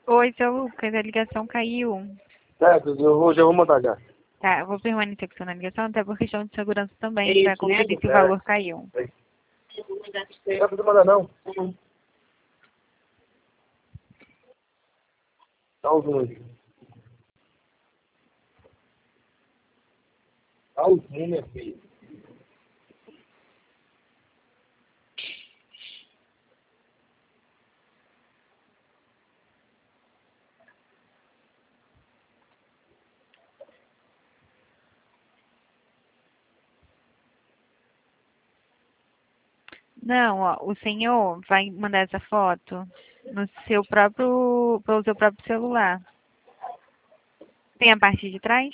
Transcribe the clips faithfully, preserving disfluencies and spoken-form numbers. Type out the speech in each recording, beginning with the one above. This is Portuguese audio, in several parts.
Oi, seu Lucas, a ligação caiu. Certo, eu vou, já vou mandar já. Tá, eu vou permanecer com você na ligação, até por questão de segurança também, É para isso, né? conferir se o É. valor caiu. Não precisa mandar não. Dá o zoom aí. Dá o zoom, minha filha. Não, ó, o senhor vai mandar essa foto no seu próprio, pelo seu próprio celular. Tem a parte de trás?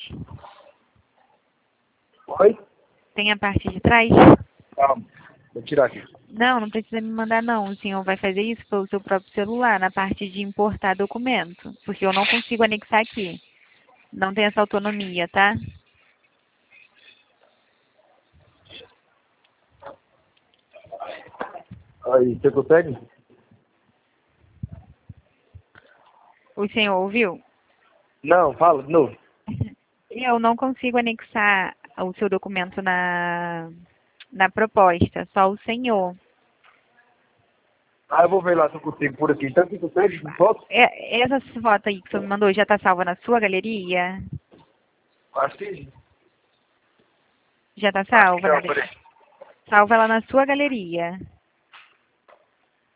Oi? Tem a parte de trás? Calma. Vou tirar aqui. Não, não precisa me mandar não. O senhor vai fazer isso pelo seu próprio celular, na parte de importar documento. Porque eu não consigo anexar aqui. Não tem essa autonomia, tá? Aí, você consegue? O senhor ouviu? Não, fala de novo. Eu não consigo anexar o seu documento na, na proposta, só o senhor. Ah, eu vou ver lá se eu consigo por aqui. Então, você consegue? Foto? É, essa foto aí que você me mandou já está salva na sua galeria? Acho que... Já está Acho que salva? não, Na... peraí. Salva ela na sua galeria.